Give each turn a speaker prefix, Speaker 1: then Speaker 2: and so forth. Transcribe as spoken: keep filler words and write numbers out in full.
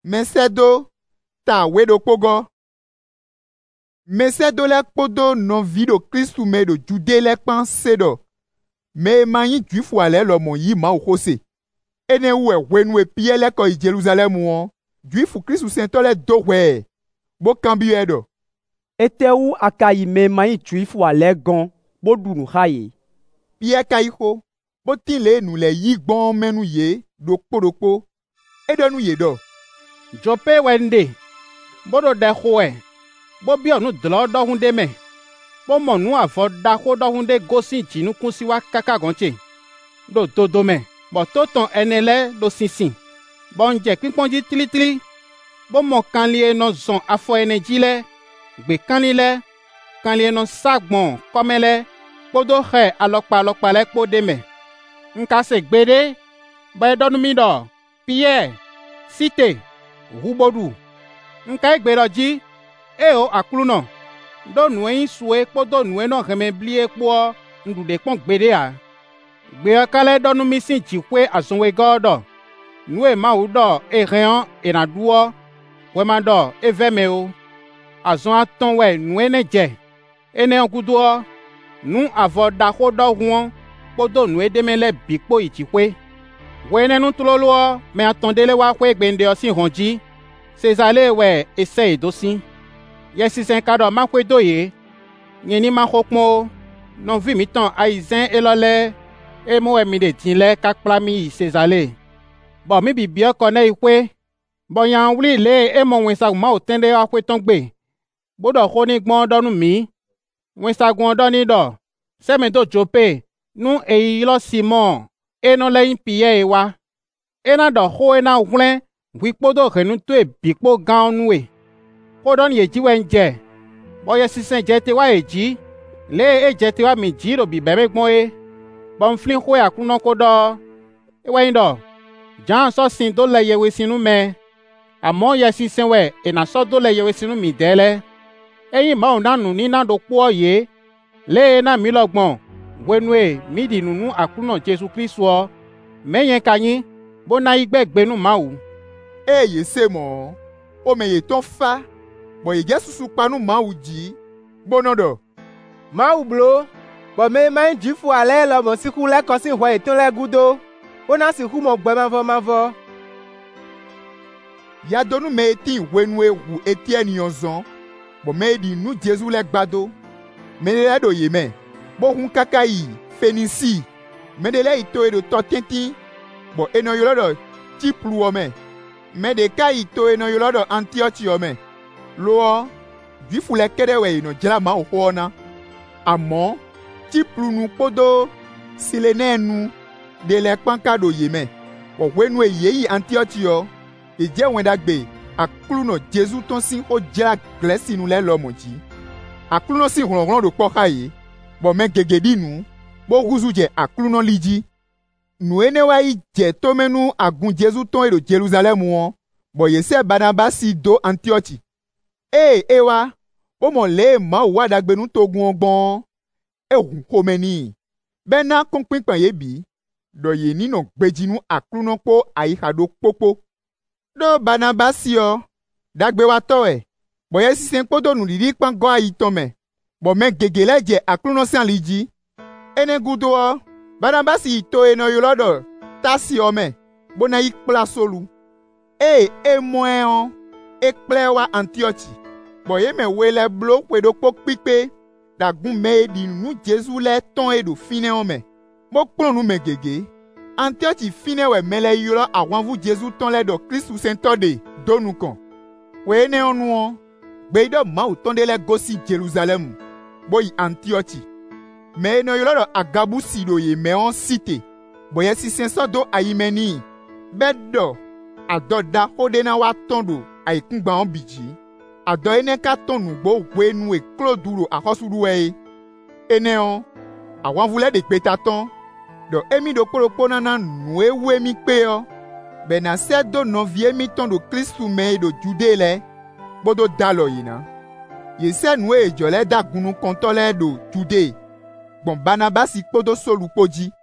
Speaker 1: Mesedo ta wedo pogo. Mesedo le podo non vido Christu me do jude le pan sedo. Me manyi juifu ale lo mon yi ma ukose. Ene uwe wenu e pie le ko i Jerusalem won. Juifu Christu sento le do we. Bo kambi edo.
Speaker 2: Ete ou akayi me manyi juifu ale gon. Bo dunu haye.
Speaker 1: Pie kaiko. Bo tin le nou le yi gbon menu ye. Dokpo dokpo. Edo nou ye do.
Speaker 3: Jope wende. Bodo de khoe. Bo bi onu dlo do hunde me. Bo mo nu afo da ko do hunde gosin jinu kunsi wa kaka gonche. Do dodo me. Bo toton enele do sinsin. Bo nje pinponji tili tili. Bo mo kanli e no zon afo energy le. Gbe kanli le. Kanli e no sagbon komele. Bodo he alokpa alokpa le po de me. Nka se gbede. Ba donu mi do. Pierre. Site. Rubodu. Nka egbe do ji. E o akluno. Do nuen sue po do nuen no remembli e po ndude pon gbede a. Gbe akale do nu misin jikwe azonwe godo. Nue ma u do e rean e na duo. We ma do e veme o. Azon aton we nuen ne je. Ene onkuduo. Nu avo da ko do huon. Po do nue demele bikpo ichikwe. We ne nu tulolo me atondele wa kwe gbende osin honji. Sezale we ese dosin. Yesi sen kado ma kwe doye. Nyeni ma khokmo. Non vi mi ton aizen elole. E mo e mi de tinle kakpla mi sezale. Bo mi bi bio kone ikwe. Bo yan wuli le e mo wensa ma o tende wa kwe ton gbe. Bodo khoni gbon donu mi. Wensa gbon doni do. Se me do jope. Nu e ilo Simon. E no le impie e wa. E na do ho e na wlen. Wikpo do renu to e bikpo gan nwe. Kodon ye ji wen je. Boye sisen je te wa e ji. Le e je te wa mi ji ro bi bebe gbon e. Bon flin ho ya kuno kodo. E wa indo. Jan so sin do le yewe sinu me. Amo ye sisen we e na so do le yewe sinu mi dele. E yin ma ona nu ni na do po ye. Le na mi logbon. Wenwe mi di nunu akuno Jesu Kristo o. Meyen kanyin. Bo na igbe gbenu ma u.
Speaker 1: E ye se mo. O me ye ton fa. Bo ye jesusu panu ma u ji. Bonodo.
Speaker 4: Ma u blo. Bo me ma jifu ale lo mo siku le ko si ho eton le gudo. O na siku mo gbe ma vo ma vo.
Speaker 1: Ya donu me eti wenwe wu eti eniyan zon. Bo me di nu Jesu le gbado. Me le do ye me. Bo hun kaka yi Fenisi. Me de le ito e do to tenti. Bo eno yolodo Chiplu ome. Me de ka ito eno yolodo Antiochi ome. Lo juifu le kede we ino jela ma ohona. Amo Chiplu nu podo silene nu de le kpanka do yeme. Bo wenu e yeyi Antiochi yo. E je wenda gbe akluno Jesu ton sin o jela glesi nu le lo moji. Akluno sin ronron do poka ye. Bo me gegedi nu. Bo guzu je akluno liji. Nu ene wa yi je tomenu agun Jesu ton e do Jerusalem won. Bo yese Barnabasi do Antiochi. E ewa. Bo mo le ma wa dagbe nu togun ogbon. E hun komeni. Bena konpinpan ye bi. Do ye ni no gbejinu akluno po aihado popo. Do Barnabasi yo. Dagbe wa to e. Bo yesi senpo do nu lidi kpan go ayi tome. Bo men gegele je akluno san liji. Ene gudo o. Barnabasi ito eno yolodo. Tasi ome. Bona yik pla solu. E, e mwen on. E kple wa Antiochi. Bo ye me wele blo kwedo pok pikpe. Da gun me di nu Jesu le ton edo fine ome. Bo klon nu me gege. Antiochi fine we mele yolo awanvu Jesu ton le do Christu sentode. Donu kon. We ene onu on. Beido ma u tonde le gosi Jerusalem. Boy Antiochi. Me no yolo agabu sido ye me on cité. Boye si senso do ayimeni. Beddo. Ado da hodena wa tondo ay kungba on biji. Ado ene ka tonu bo wenu e kloduro akosuru we. Ene on. Awan vule de petaton. Do emi do polopo nana nwe we mi pe yo. Bena se do no vie mi tondo Christu me do jude le. Bodo dalo yina. Ye se nwe jole da gunu kontole do jude. Bon Barnabasi podo solu poji.